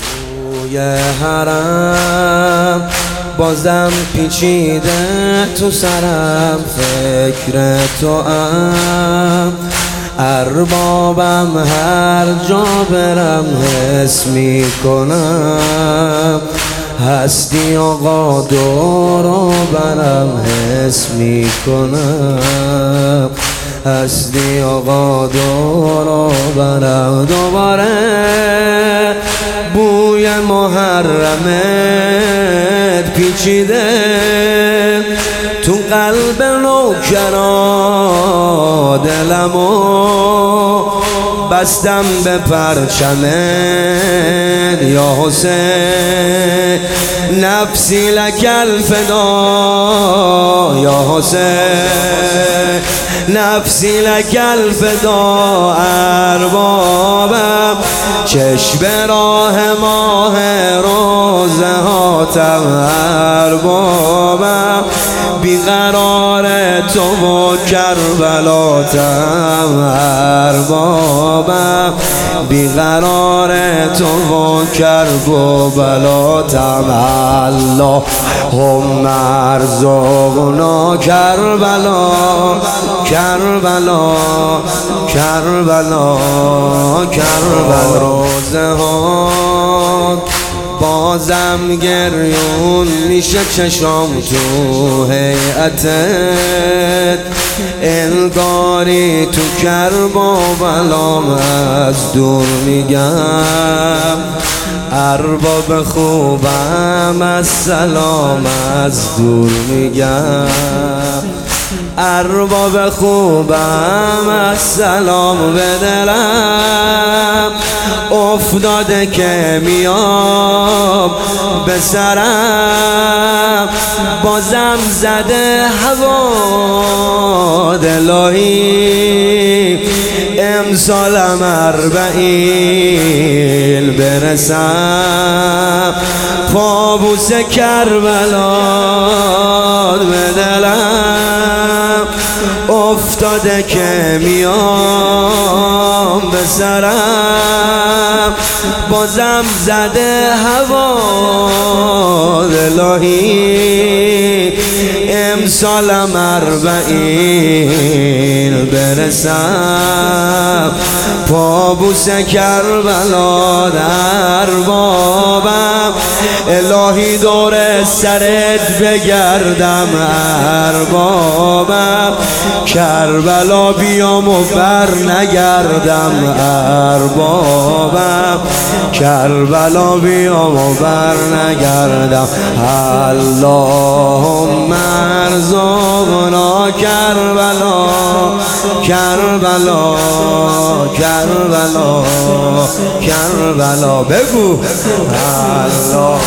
بوی حرم بازم پیچیده تو سرم، فکر توام اربابم، هر جا برم حس میکنم هستی آقا، دورو برم حس میکنم هستی آقا، دورو برم. دوباره بوی محرمت پیچیده تو قلب نوکرا، دلمو بستم به پرچمت یا حسین، نفسی لک الفدا یا حسین، نفسی لک الفدا. اربابم چشم راه ماه روزه هاتم، اربابم بیقرار تو و کربلاتم، اربابم بیقرار تو و کرب و بلاتم. اللهم ارزقنا کربلا کربلا کربلا کربلا. روزه ها بازم گریون میشه چشام تو هیئتت، انگاری تو کرب و بلام از دور میگم ارباب خوبم السلام، از دور میگم ارباب خوبم السلام. به دلم افتاده که میام به سرم، بازم زده هوا الهی امسالم 40 برسم پابوس کربلا. به دلم افتاده که میام به سرم، بازم زده هوا الهی امسالم 40 برسم پابوس کربلا. اربابم الهی دور سرت بگردم، اربابم کربلا بیام و بر نگردم، اربابم کربلا بیام و بر نگردم. اللهم ارزقنا کربلا کربلا کربلا کربلا. بگو الله